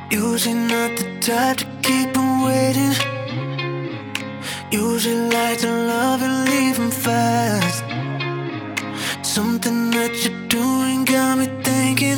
Usually not the type to keep on waiting. Usually like to love and leave 'em fast. Something that you're doing got me thinking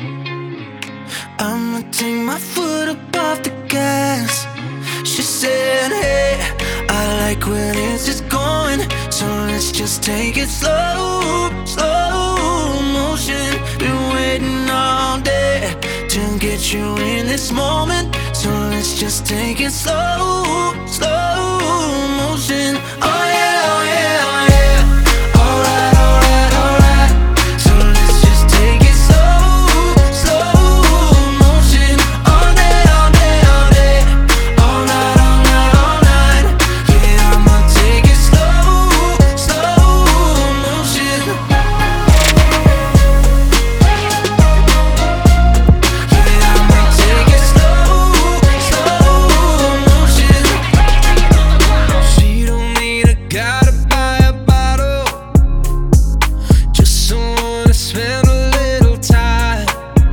I'ma take my foot up off the gas. She said, hey, I like where this is going, so let's just take it slow, slow motion. Been waiting all day to get you in this moment, so let's just take it slow, slow motion. Oh yeah, oh yeah, oh yeah. Alright, alright, alright. So let's just take it slow, slow motion. All day, all day, all day. All night, all night, all night. Yeah, I'ma take it slow, slow motion. Yeah, I'ma take it slow, slow motion. She don't need a guy to buy a bottle, just someone to spend a little time.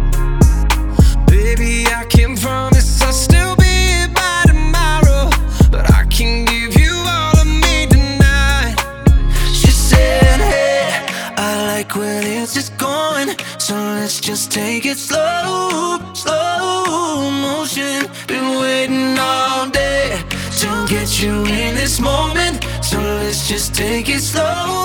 Baby, I can't promise I'll still be here by tomorrow, but I can give you all of me tonight. She said, hey, I like where this is going, so let's just take it slow, slow motion. Been waiting all day to get you in this moment, so let's just take it slow,